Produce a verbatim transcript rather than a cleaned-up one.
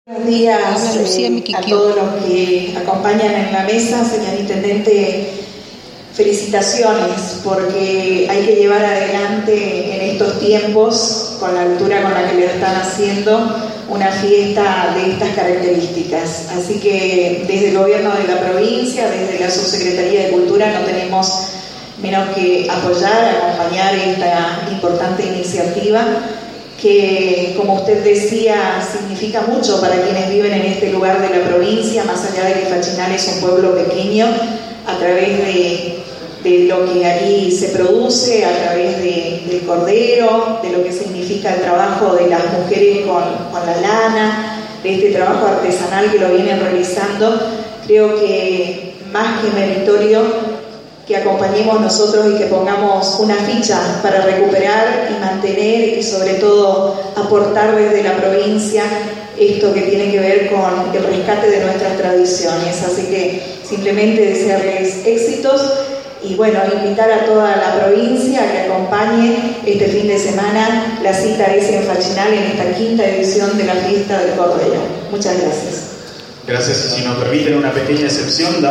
Buenos días eh, a todos los que acompañan en la mesa. Señor Intendente, felicitaciones, porque hay que llevar adelante en estos tiempos, con la altura con la que le están haciendo, una fiesta de estas características. Así que desde el gobierno de la provincia, desde la Subsecretaría de Cultura, no tenemos menos que apoyar, acompañar esta importante iniciativa que, como usted decía, significa mucho para quienes viven en este lugar de la provincia, más allá de que Fachinal es un pueblo pequeño, a través de, de lo que allí se produce, a través de, del cordero, de lo que significa el trabajo de las mujeres con, con la lana, de este trabajo artesanal que lo vienen realizando. Creo que más que meritorio que acompañemos nosotros y que pongamos una ficha para recuperar y mantener y sobre todo aportar desde la provincia esto que tiene que ver con el rescate de nuestras tradiciones. Así que simplemente desearles éxitos y bueno, invitar a toda la provincia a que acompañe este fin de semana la cita es en Fachinal en esta quinta edición de la fiesta del Cordero. Muchas gracias. Gracias, y si nos permiten una pequeña excepción.